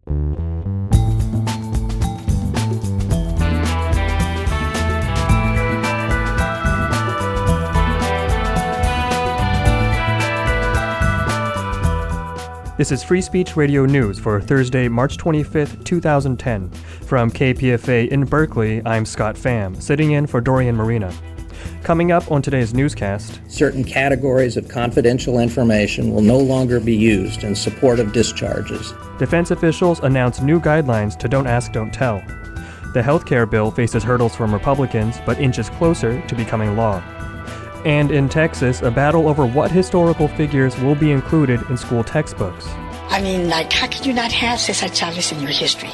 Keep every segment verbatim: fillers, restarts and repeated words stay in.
This is Free Speech Radio News for Thursday, March twenty-fifth, twenty ten. From K P F A in Berkeley, I'm Scott Pham, sitting in for Dorian Marina. Coming up on today's newscast, certain categories of confidential information will no longer be used in support of discharges. Defense officials announce new guidelines to Don't Ask, Don't Tell. The healthcare bill faces hurdles from Republicans, but inches closer to becoming law. And in Texas, a battle over what historical figures will be included in school textbooks. I mean, like, how can you not have Cesar Chavez in your history?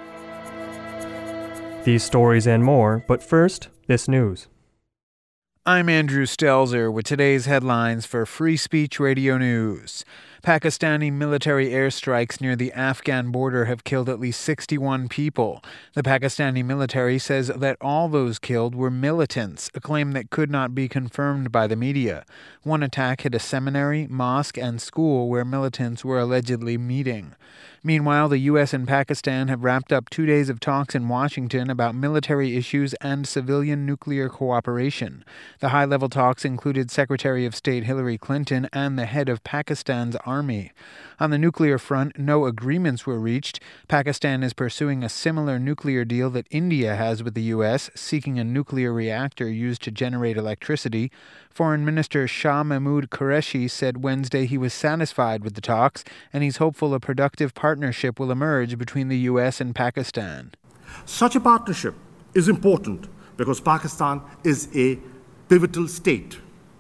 These stories and more, but first, this news. I'm Andrew Stelzer with today's headlines for Free Speech Radio News. Pakistani military airstrikes near the Afghan border have killed at least sixty-one people. The Pakistani military says that all those killed were militants, a claim that could not be confirmed by the media. One attack hit a seminary, mosque, and school where militants were allegedly meeting. Meanwhile, the U S and Pakistan have wrapped up two days of talks in Washington about military issues and civilian nuclear cooperation. The high-level talks included Secretary of State Hillary Clinton and the head of Pakistan's army. On the nuclear front, no agreements were reached. Pakistan is pursuing a similar nuclear deal that India has with the U S, seeking a nuclear reactor used to generate electricity. Foreign Minister Shah Mahmood Qureshi said Wednesday he was satisfied with the talks, and he's hopeful a productive partnership will emerge between the U S and Pakistan. Such a partnership is important because Pakistan is a pivotal state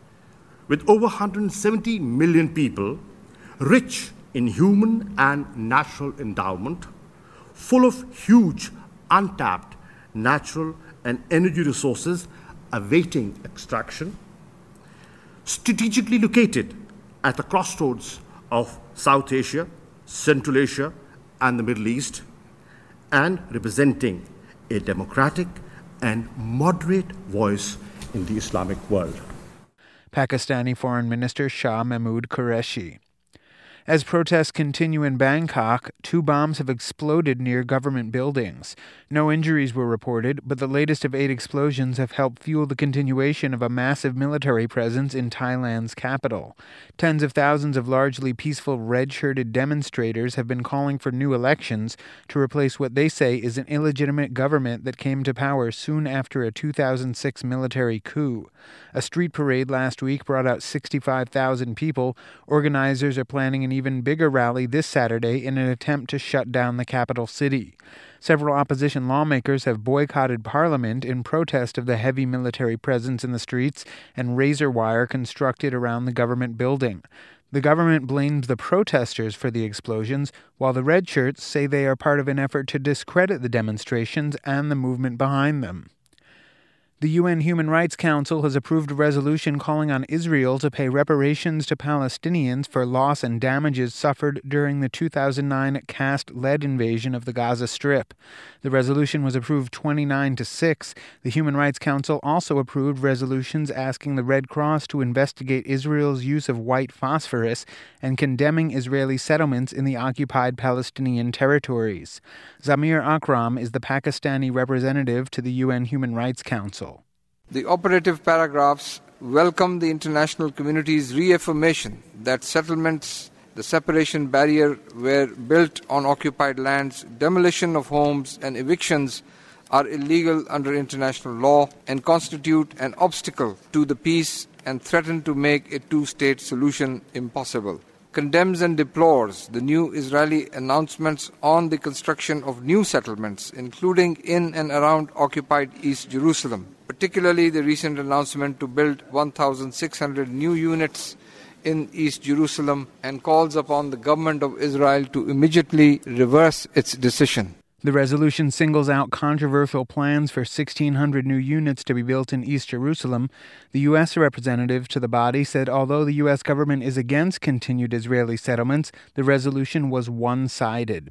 with over one hundred seventy million people, rich in human and natural endowment, full of huge, untapped natural and energy resources awaiting extraction, strategically located at the crossroads of South Asia, Central Asia, and the Middle East, and representing a democratic and moderate voice in the Islamic world. Pakistani Foreign Minister Shah Mahmood Qureshi. As protests continue in Bangkok, two bombs have exploded near government buildings. No injuries were reported, but the latest of eight explosions have helped fuel the continuation of a massive military presence in Thailand's capital. Tens of thousands of largely peaceful red-shirted demonstrators have been calling for new elections to replace what they say is an illegitimate government that came to power soon after a two thousand six military coup. A street parade last week brought out sixty-five thousand people. Organizers are planning an even bigger rally this Saturday in an attempt to shut down the capital city. Several opposition lawmakers have boycotted Parliament in protest of the heavy military presence in the streets and razor wire constructed around the government building. The government blamed the protesters for the explosions, while the red shirts say they are part of an effort to discredit the demonstrations and the movement behind them. The U N Human Rights Council has approved a resolution calling on Israel to pay reparations to Palestinians for loss and damages suffered during the two thousand nine caste-led invasion of the Gaza Strip. The resolution was approved twenty-nine to six. The Human Rights Council also approved resolutions asking the Red Cross to investigate Israel's use of white phosphorus and condemning Israeli settlements in the occupied Palestinian territories. Zamir Akram is the Pakistani representative to the U N Human Rights Council. The operative paragraphs welcome the international community's reaffirmation that settlements, the separation barrier were built on occupied lands, demolition of homes and evictions are illegal under international law and constitute an obstacle to the peace and threaten to make a two-state solution impossible. Condemns and deplores the new Israeli announcements on the construction of new settlements, including in and around occupied East Jerusalem, particularly the recent announcement to build one thousand six hundred new units in East Jerusalem, and calls upon the government of Israel to immediately reverse its decision. The resolution singles out controversial plans for sixteen hundred new units to be built in East Jerusalem. The U S representative to the body said although the U S government is against continued Israeli settlements, the resolution was one-sided.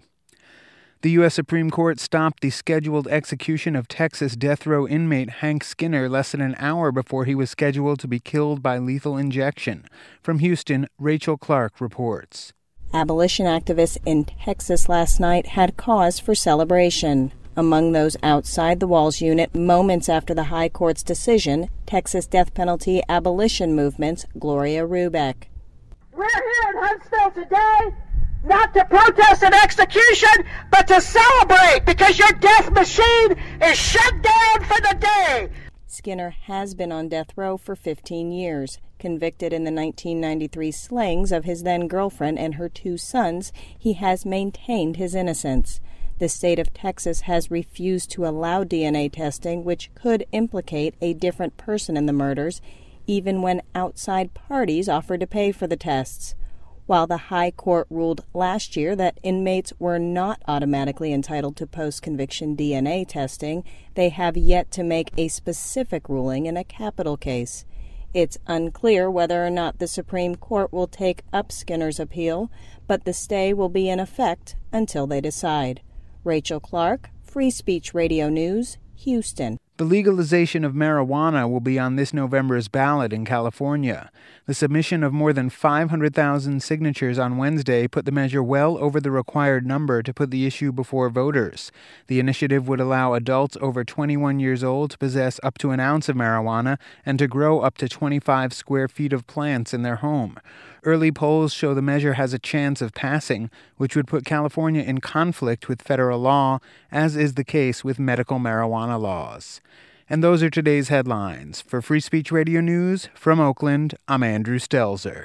The U S Supreme Court stopped the scheduled execution of Texas death row inmate Hank Skinner less than an hour before he was scheduled to be killed by lethal injection. From Houston, Rachel Clark reports. Abolition activists in Texas last night had cause for celebration. Among those outside the Walls unit moments after the High Court's decision, Texas death penalty abolition movement's Gloria Rubeck. We're here in Huntsville today not to protest an execution, but to celebrate because your death machine is shut down for the day. Skinner has been on death row for fifteen years. Convicted in the nineteen ninety-three slayings of his then-girlfriend and her two sons, he has maintained his innocence. The state of Texas has refused to allow D N A testing, which could implicate a different person in the murders, even when outside parties offered to pay for the tests. While the High Court ruled last year that inmates were not automatically entitled to post-conviction D N A testing, they have yet to make a specific ruling in a capital case. It's unclear whether or not the Supreme Court will take up Skinner's appeal, but the stay will be in effect until they decide. Rachel Clark, Free Speech Radio News, Houston. The legalization of marijuana will be on this November's ballot in California. The submission of more than five hundred thousand signatures on Wednesday put the measure well over the required number to put the issue before voters. The initiative would allow adults over twenty-one years old to possess up to an ounce of marijuana and to grow up to twenty-five square feet of plants in their home. Early polls show the measure has a chance of passing, which would put California in conflict with federal law, as is the case with medical marijuana laws. And those are today's headlines. For Free Speech Radio News, from Oakland, I'm Andrew Stelzer.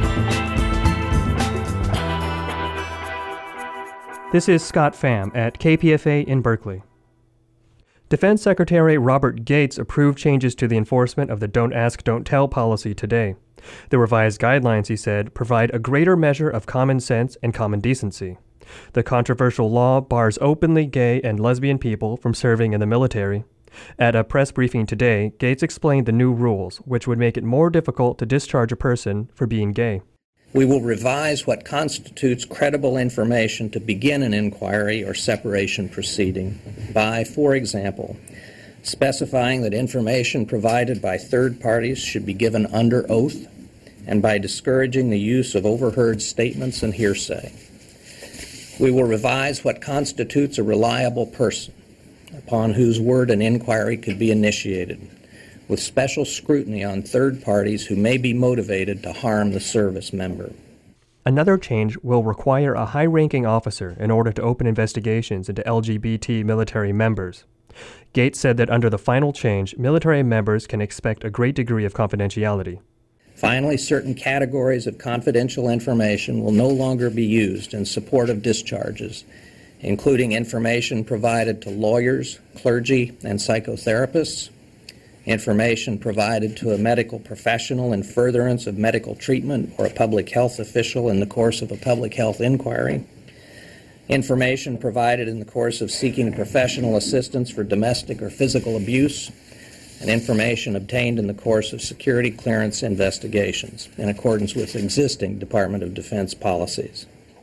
This is Scott Pham at K P F A in Berkeley. Defense Secretary Robert Gates approved changes to the enforcement of the Don't Ask, Don't Tell policy today. The revised guidelines, he said, provide a greater measure of common sense and common decency. The controversial law bars openly gay and lesbian people from serving in the military. At a press briefing today, Gates explained the new rules, which would make it more difficult to discharge a person for being gay. We will revise what constitutes credible information to begin an inquiry or separation proceeding by, for example, specifying that information provided by third parties should be given under oath, and by discouraging the use of overheard statements and hearsay. We will revise what constitutes a reliable person, upon whose word an inquiry could be initiated, with special scrutiny on third parties who may be motivated to harm the service member. Another change will require a high-ranking officer in order to open investigations into L G B T military members. Gates said that under the final change, military members can expect a great degree of confidentiality. Finally, certain categories of confidential information will no longer be used in support of discharges, including information provided to lawyers, clergy, and psychotherapists, information provided to a medical professional in furtherance of medical treatment or a public health official in the course of a public health inquiry, information provided in the course of seeking professional assistance for domestic or physical abuse, and information obtained in the course of security clearance investigations in accordance with existing Department of Defense policies.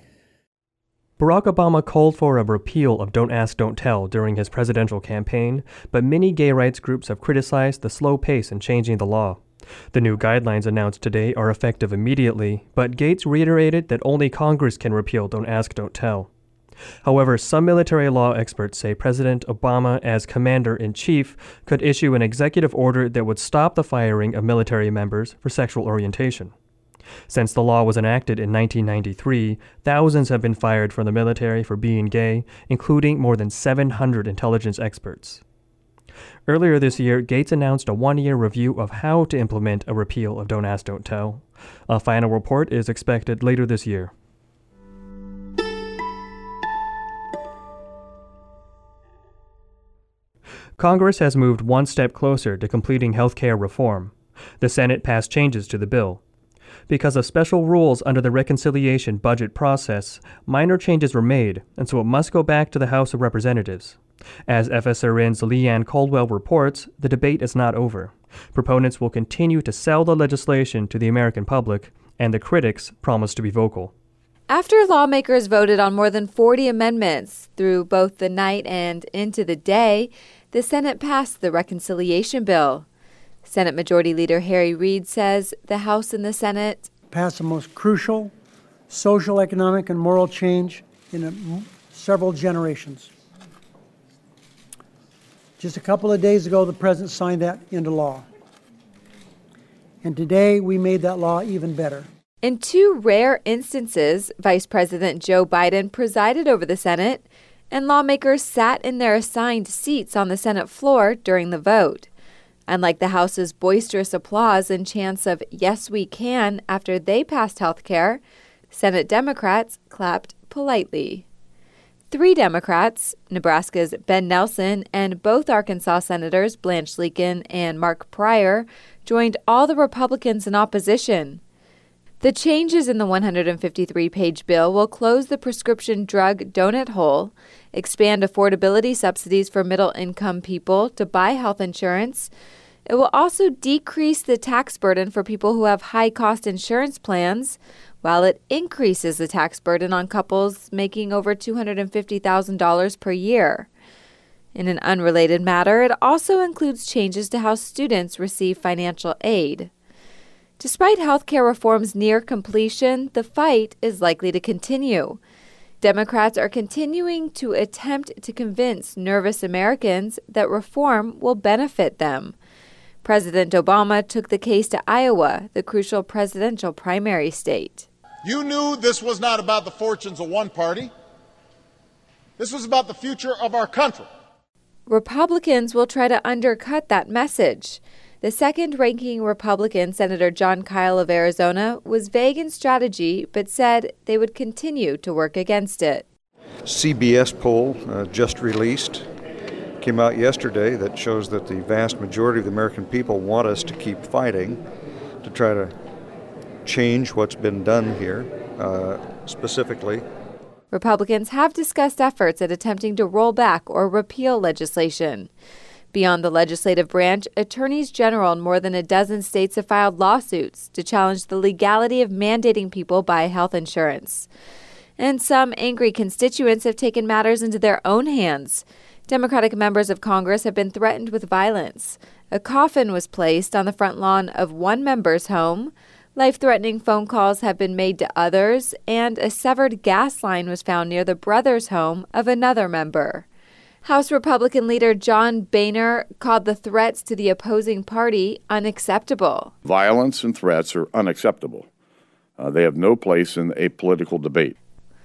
Barack Obama called for a repeal of Don't Ask, Don't Tell during his presidential campaign, but many gay rights groups have criticized the slow pace in changing the law. The new guidelines announced today are effective immediately, but Gates reiterated that only Congress can repeal Don't Ask, Don't Tell. However, some military law experts say President Obama, as commander-in-chief, could issue an executive order that would stop the firing of military members for sexual orientation. Since the law was enacted in nineteen ninety-three, thousands have been fired from the military for being gay, including more than seven hundred intelligence experts. Earlier this year, Gates announced a one-year review of how to implement a repeal of Don't Ask, Don't Tell. A final report is expected later this year. Congress has moved one step closer to completing health care reform. The Senate passed changes to the bill. Because of special rules under the reconciliation budget process, minor changes were made, and so it must go back to the House of Representatives. As F S R N's Leanne Caldwell reports, the debate is not over. Proponents will continue to sell the legislation to the American public, and the critics promise to be vocal. After lawmakers voted on more than forty amendments through both the night and into the day, the Senate passed the reconciliation bill. Senate Majority Leader Harry Reid says the House and the Senate passed the most crucial social, economic, and moral change in a, several generations. Just a couple of days ago, the President signed that into law. And today, we made that law even better. In two rare instances, Vice President Joe Biden presided over the Senate, and lawmakers sat in their assigned seats on the Senate floor during the vote. Unlike the House's boisterous applause and chants of "Yes, we can" after they passed health care, Senate Democrats clapped politely. Three Democrats, Nebraska's Ben Nelson and both Arkansas Senators Blanche Leakin and Mark Pryor, joined all the Republicans in opposition. The changes in the one hundred fifty-three page bill will close the prescription drug donut hole, expand affordability subsidies for middle-income people to buy health insurance. It will also decrease the tax burden for people who have high-cost insurance plans, while it increases the tax burden on couples making over two hundred fifty thousand dollars per year. In an unrelated matter, it also includes changes to how students receive financial aid. Despite health care reform's near completion, the fight is likely to continue. Democrats are continuing to attempt to convince nervous Americans that reform will benefit them. President Obama took the case to Iowa, the crucial presidential primary state. You knew this was not about the fortunes of one party. This was about the future of our country. Republicans will try to undercut that message. The second-ranking Republican, Senator John Kyle of Arizona, was vague in strategy but said they would continue to work against it. C B S poll uh, just released came out yesterday that shows that the vast majority of the American people want us to keep fighting to try to change what's been done here, uh, specifically. Republicans have discussed efforts at attempting to roll back or repeal legislation. Beyond the legislative branch, attorneys general in more than a dozen states have filed lawsuits to challenge the legality of mandating people buy health insurance. And some angry constituents have taken matters into their own hands. Democratic members of Congress have been threatened with violence. A coffin was placed on the front lawn of one member's home. Life-threatening phone calls have been made to others, and a severed gas line was found near the brother's home of another member. House Republican leader John Boehner called the threats to the opposing party unacceptable. Violence and threats are unacceptable. Uh, they have no place in a political debate.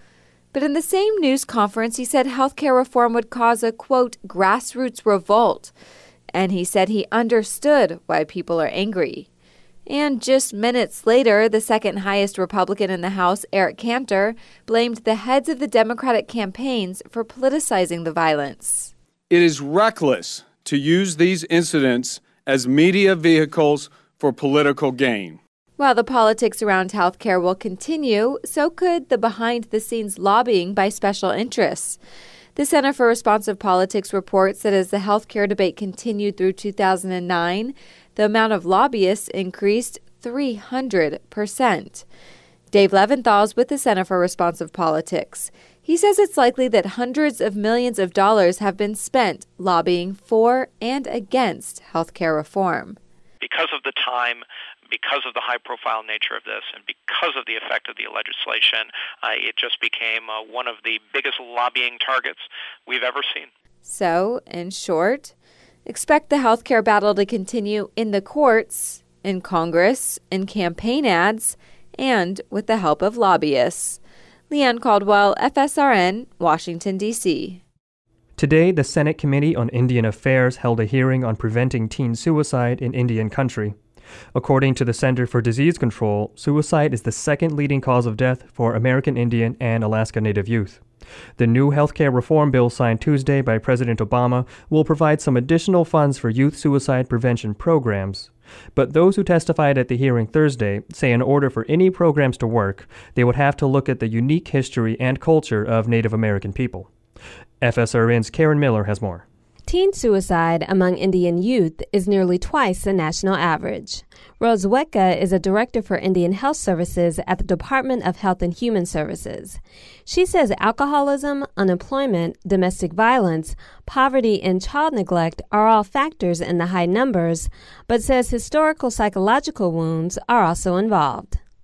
But in the same news conference, he said health care reform would cause a, quote, grassroots revolt. And he said he understood why people are angry. And just minutes later, the second highest Republican in the House, Eric Cantor, blamed the heads of the Democratic campaigns for politicizing the violence. It is reckless to use these incidents as media vehicles for political gain. While the politics around health care will continue, so could the behind-the-scenes lobbying by special interests. The Center for Responsive Politics reports that as the health care debate continued through two thousand nine, the amount of lobbyists increased three hundred percent. Dave Leventhal is with the Center for Responsive Politics. He says it's likely that hundreds of millions of dollars have been spent lobbying for and against health care reform. Because of the time, because of the high-profile nature of this, and because of the effect of the legislation, uh, it just became uh, one of the biggest lobbying targets we've ever seen. So, in short, expect the health care battle to continue in the courts, in Congress, in campaign ads, and with the help of lobbyists. Leanne Caldwell, F S R N, Washington, D C Today, the Senate Committee on Indian Affairs held a hearing on preventing teen suicide in Indian country. According to the Center for Disease Control, suicide is the second leading cause of death for American Indian and Alaska Native youth. The new healthcare reform bill signed Tuesday by President Obama will provide some additional funds for youth suicide prevention programs. But those who testified at the hearing Thursday say in order for any programs to work, they would have to look at the unique history and culture of Native American people. F S R N's Karen Miller has more. Teen suicide among Indian youth is nearly twice the national average. Rose Weka is a director for Indian Health Services at the Department of Health and Human Services. She says alcoholism, unemployment, domestic violence, poverty, and child neglect are all factors in the high numbers, but says historical psychological wounds are also involved.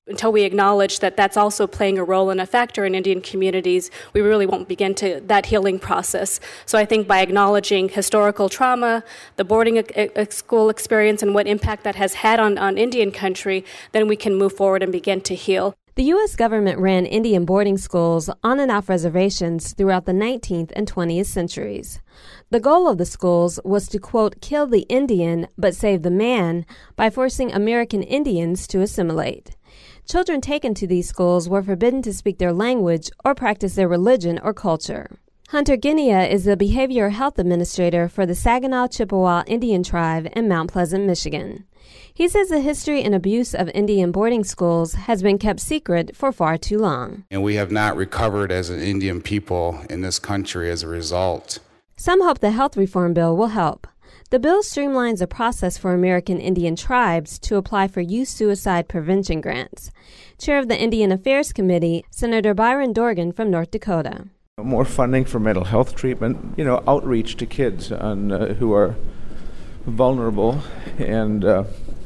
Until we acknowledge that that's also playing a role and a factor in Indian communities, we really won't begin to that healing process. So I think by acknowledging historical trauma, the boarding a, a school experience, and what impact that has had on, on Indian country, then we can move forward and begin to heal. The U S government ran Indian boarding schools on and off reservations throughout the nineteenth and twentieth centuries. The goal of the schools was to, quote, kill the Indian but save the man by forcing American Indians to assimilate. Children taken to these schools were forbidden to speak their language or practice their religion or culture. Hunter Guinea is the behavioral health administrator for the Saginaw Chippewa Indian Tribe in Mount Pleasant, Michigan. He says the history and abuse of Indian boarding schools has been kept secret for far too long. And we have not recovered as an Indian people in this country as a result. Some hope the health reform bill will help. The bill streamlines a process for American Indian tribes to apply for youth suicide prevention grants. Chair of the Indian Affairs Committee, Senator Byron Dorgan from North Dakota. More funding for mental health treatment, you know, outreach to kids on, uh, who are vulnerable and uh,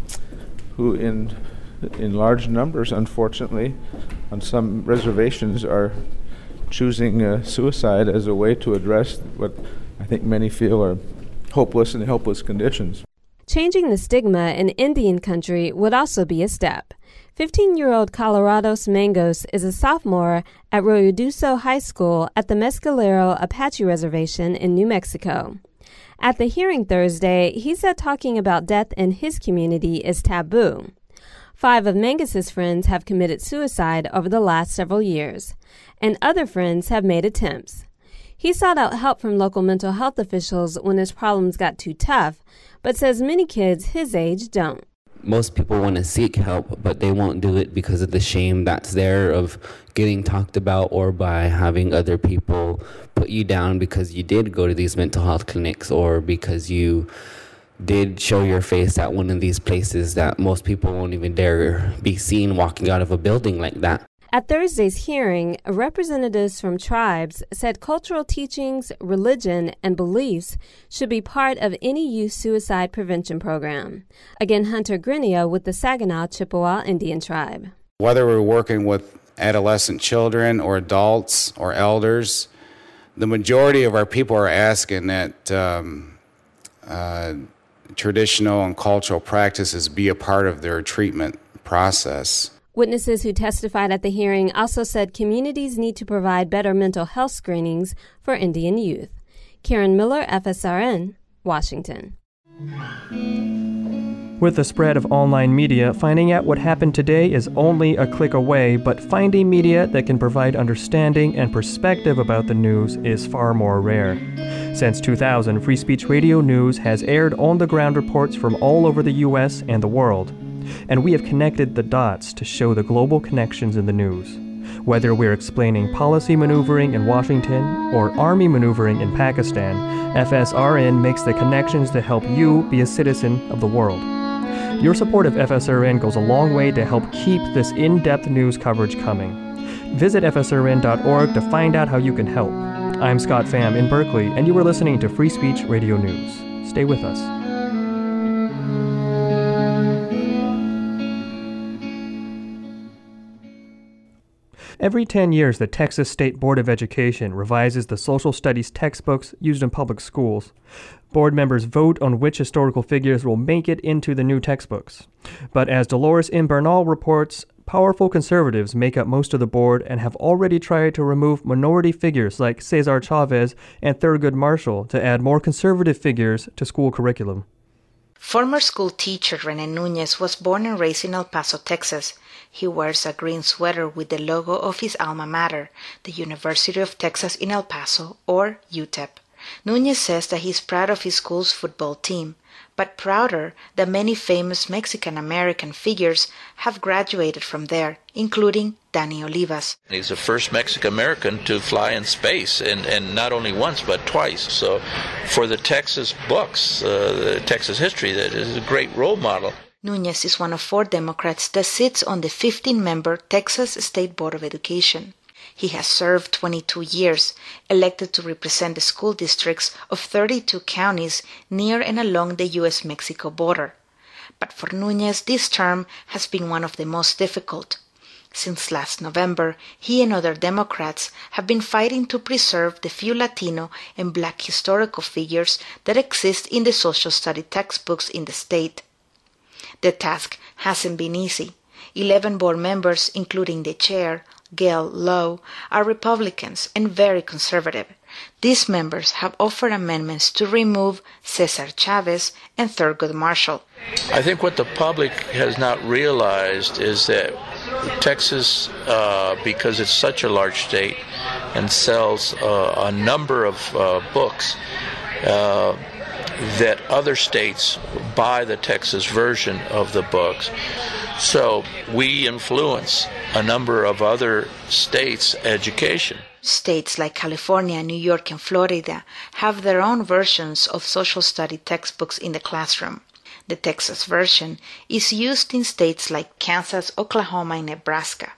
who in in large numbers, unfortunately, on some reservations are choosing uh, suicide as a way to address what I think many feel are hopeless and helpless conditions. Changing the stigma in Indian country would also be a step. fifteen-year-old Colorados Mangos is a sophomore at Ruidoso High School at the Mescalero Apache Reservation in New Mexico. At the hearing Thursday, he said talking about death in his community is taboo. Five of Mangus's friends have committed suicide over the last several years, and other friends have made attempts. He sought out help from local mental health officials when his problems got too tough, but says many kids his age don't. Most people want to seek help, but they won't do it because of the shame that's there of getting talked about, or by having other people put you down because you did go to these mental health clinics, or because you did show your face at one of these places that most people won't even dare be seen walking out of a building like that. At Thursday's hearing, representatives from tribes said cultural teachings, religion, and beliefs should be part of any youth suicide prevention program. Again, Hunter Guinea with the Saginaw Chippewa Indian Tribe. Whether we're working with adolescent children or adults or elders, the majority of our people are asking that um, uh, traditional and cultural practices be a part of their treatment process. Witnesses who testified at the hearing also said communities need to provide better mental health screenings for Indian youth. Karen Miller, F S R N, Washington. With the spread of online media, finding out what happened today is only a click away, but finding media that can provide understanding and perspective about the news is far more rare. Since two thousand, Free Speech Radio News has aired on-the-ground reports from all over the U S and the world. And we have connected the dots to show the global connections in the news. Whether we're explaining policy maneuvering in Washington or army maneuvering in Pakistan, F S R N makes the connections to help you be a citizen of the world. Your support of F S R N goes a long way to help keep this in-depth news coverage coming. Visit F S R N dot org to find out how you can help. I'm Scott Pham in Berkeley, and you are listening to Free Speech Radio News. Stay with us. Every ten years, the Texas State Board of Education revises the social studies textbooks used in public schools. Board members vote on which historical figures will make it into the new textbooks. But as Dolores M. Bernal reports, powerful conservatives make up most of the board and have already tried to remove minority figures like Cesar Chavez and Thurgood Marshall to add more conservative figures to school curriculum. Former school teacher Rene Nunez was born and raised in El Paso, Texas. He wears a green sweater with the logo of his alma mater, the University of Texas in El Paso, or U T E P. Nunez says that he's proud of his school's football team, but prouder that many famous Mexican-American figures have graduated from there, including Danny Olivas. He's the first Mexican-American to fly in space, and, and not only once, but twice. So for the Texas books, uh, the Texas history, that is a great role model. Nunez is one of four Democrats that sits on the fifteen-member Texas State Board of Education. He has served twenty-two years, elected to represent the school districts of thirty-two counties near and along the U S Mexico border. But for Nunez, this term has been one of the most difficult. Since last November, he and other Democrats have been fighting to preserve the few Latino and Black historical figures that exist in the social study textbooks in the state. The task hasn't been easy. Eleven board members, including the chair, Gail Lowe, are Republicans and very conservative. These members have offered amendments to remove Cesar Chavez and Thurgood Marshall. I think what the public has not realized is that Texas, uh, because it's such a large state and sells uh, a number of uh, books, uh, that other states buy the Texas version of the books. So we influence a number of other states' education. States like California, New York, and Florida have their own versions of social study textbooks in the classroom. The Texas version is used in states like Kansas, Oklahoma, and Nebraska.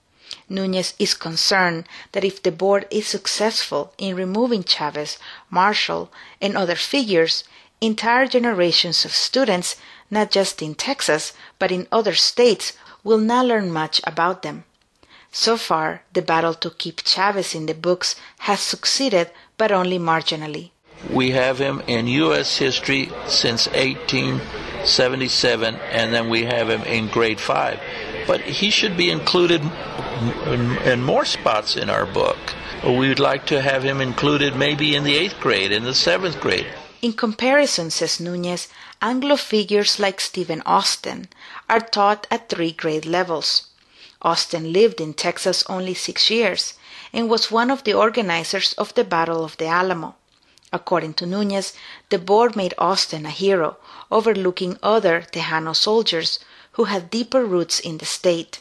Núñez is concerned that if the board is successful in removing Chavez, Marshall, and other figures, entire generations of students, not just in Texas, but in other states, will not learn much about them. So far, the battle to keep Chavez in the books has succeeded, but only marginally. We have him in U S history since eighteen seventy-seven, and then we have him in grade five. But he should be included in, in more spots in our book. We'd like to have him included maybe in the eighth grade, in the seventh grade. In comparison, says Núñez, Anglo figures like Stephen Austin are taught at three grade levels. Austin lived in Texas only six years and was one of the organizers of the Battle of the Alamo. According to Núñez, the board made Austin a hero, overlooking other Tejano soldiers who had deeper roots in the state.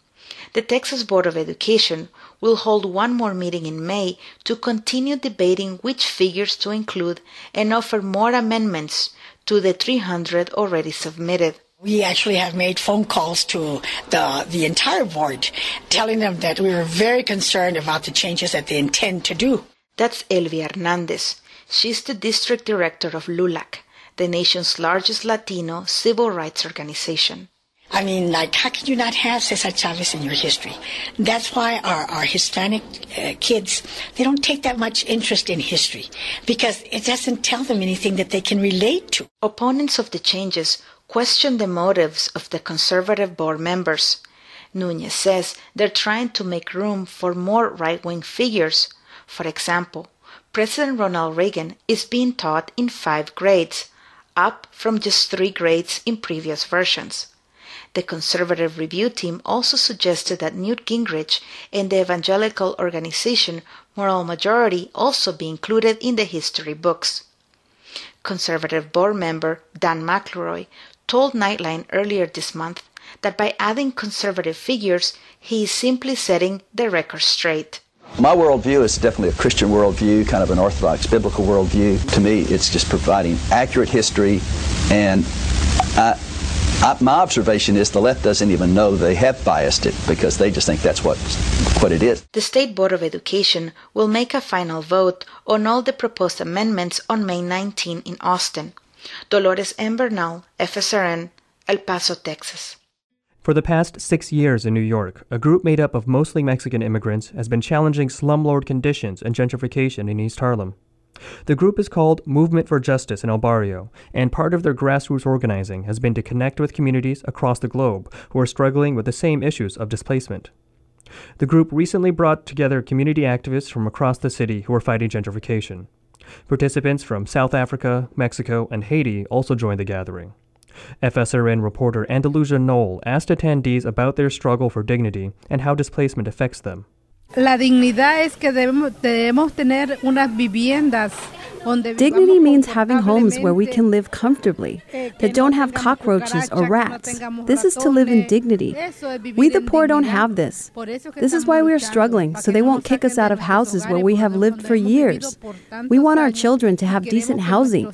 The Texas Board of Education will hold one more meeting in May to continue debating which figures to include and offer more amendments to the three hundred already submitted. We actually have made phone calls to the, the entire board, telling them that we were very concerned about the changes that they intend to do. That's Elvia Hernandez. She's the district director of LULAC, the nation's largest Latino civil rights organization. I mean, like, how can you not have Cesar Chavez in your history? That's why our, our Hispanic uh, kids, they don't take that much interest in history, because it doesn't tell them anything that they can relate to. Opponents of the changes question the motives of the conservative board members. Núñez says they're trying to make room for more right-wing figures. For example, President Ronald Reagan is being taught in five grades, up from just three grades in previous versions. The conservative review team also suggested that Newt Gingrich and the evangelical organization Moral Majority also be included in the history books. Conservative board member Dan McElroy told Nightline earlier this month that by adding conservative figures, he is simply setting the record straight. My worldview is definitely a Christian worldview, kind of an Orthodox biblical worldview. To me, it's just providing accurate history, and I, I, my observation is the left doesn't even know they have biased it because they just think that's what, what it is. The State Board of Education will make a final vote on all the proposed amendments on May nineteenth in Austin. Dolores M. Bernal, F S R N, El Paso, Texas. For the past six years in New York, a group made up of mostly Mexican immigrants has been challenging slumlord conditions and gentrification in East Harlem. The group is called Movement for Justice in El Barrio, and part of their grassroots organizing has been to connect with communities across the globe who are struggling with the same issues of displacement. The group recently brought together community activists from across the city who are fighting gentrification. Participants from South Africa, Mexico, and Haiti also joined the gathering. F S R N reporter Andalusia Knoll asked attendees about their struggle for dignity and how displacement affects them. La dignidad es que debemos, debemos tener unas viviendas. Dignity means having homes where we can live comfortably, that don't have cockroaches or rats. This is to live in dignity. We the poor don't have this. This is why we are struggling, so they won't kick us out of houses where we have lived for years. We want our children to have decent housing.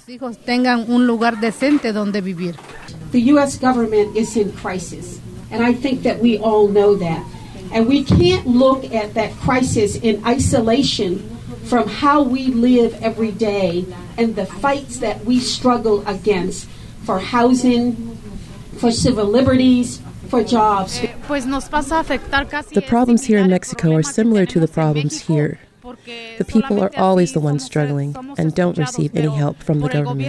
The U S government is in crisis, and I think that we all know that. And we can't look at that crisis in isolation from how we live every day and the fights that we struggle against for housing, for civil liberties, for jobs. The problems here in Mexico are similar to the problems here. The people are always the ones struggling and don't receive any help from the government.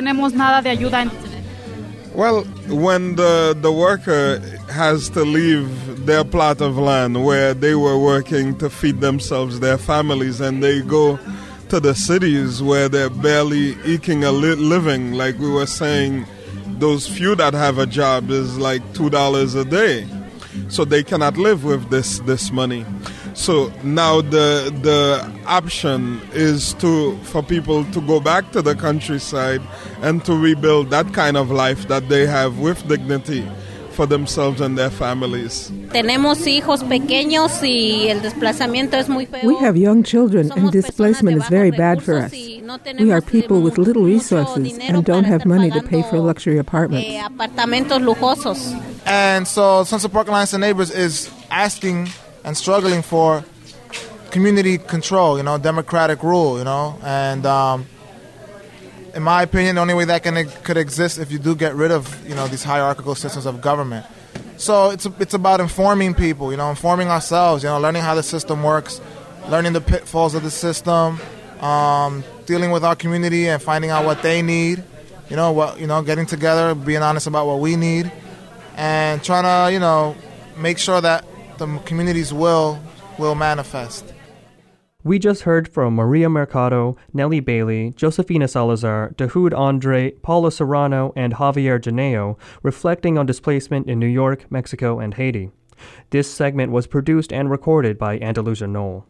Well, when the, the worker has to leave their plot of land where they were working to feed themselves, their families, and they go to the cities where they're barely eking a li- living, like we were saying, those few that have a job is like two dollars a day. So they cannot live with this, this money. So now the the option is to for people to go back to the countryside and to rebuild that kind of life that they have with dignity for themselves and their families. Tenemos hijos pequeños y el desplazamiento es muy peor. We have young children and displacement is very bad for us. We are people with little resources and don't have money to pay for luxury apartments. Apartamentos lujosos. And so Sons of Park Alliance and Neighbors is asking and struggling for community control, you know, democratic rule, you know, and um, in my opinion, the only way that can could exist if you do get rid of, you know, these hierarchical systems of government. So it's it's about informing people, you know, informing ourselves, you know, learning how the system works, learning the pitfalls of the system, um, dealing with our community and finding out what they need, you know, what you know, getting together, being honest about what we need, and trying to, you know, make sure that the community's will will manifest. We just heard from Maria Mercado, Nellie Bailey, Josefina Salazar, Dahoud Andre, Paula Serrano, and Javier Janeo reflecting on displacement in New York, Mexico, and Haiti. This segment was produced and recorded by Andalusia Knoll.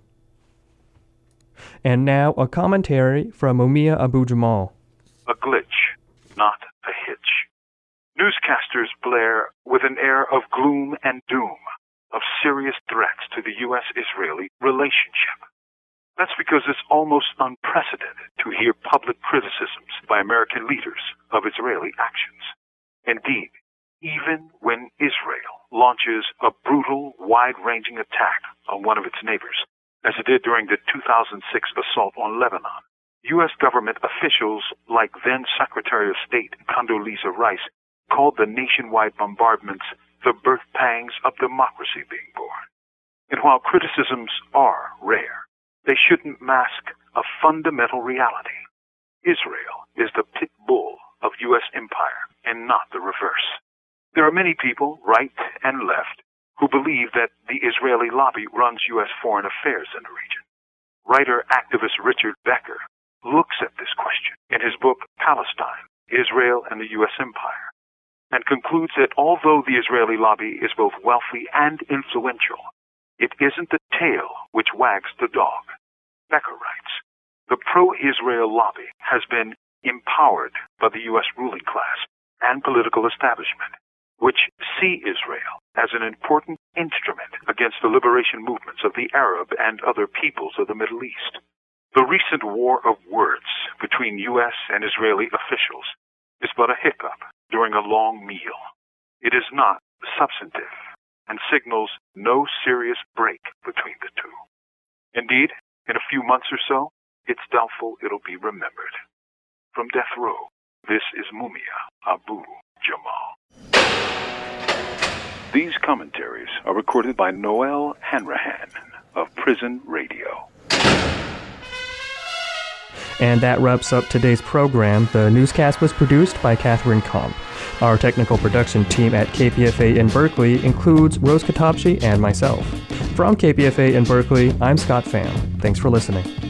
And now a commentary from Mumia Abu-Jamal. A glitch, not a hitch. Newscasters blare with an air of gloom and doom, of serious threats to the U S Israeli relationship. That's because it's almost unprecedented to hear public criticisms by American leaders of Israeli actions. Indeed, even when Israel launches a brutal, wide-ranging attack on one of its neighbors, as it did during the two thousand six assault on Lebanon, U S government officials like then Secretary of State Condoleezza Rice called the nationwide bombardments the birth pangs of democracy being born. And while criticisms are rare, they shouldn't mask a fundamental reality. Israel is the pit bull of U S empire and not the reverse. There are many people, right and left, who believe that the Israeli lobby runs U S foreign affairs in the region. Writer-activist Richard Becker looks at this question in his book Palestine, Israel and the U S Empire, and concludes that although the Israeli lobby is both wealthy and influential, it isn't the tail which wags the dog. Becker writes, the pro-Israel lobby has been empowered by the U S ruling class and political establishment, which see Israel as an important instrument against the liberation movements of the Arab and other peoples of the Middle East. The recent war of words between U S and Israeli officials is but a hiccup during a long meal. It is not substantive and signals no serious break between the two. Indeed, in a few months or so, it's doubtful it'll be remembered. From death row, this is Mumia Abu-Jamal. These commentaries are recorded by Noel Hanrahan of Prison Radio. And that wraps up today's program. The newscast was produced by Catherine Komp. Our technical production team at K P F A in Berkeley includes Rose Katapshi and myself. From K P F A in Berkeley, I'm Scott Pham. Thanks for listening.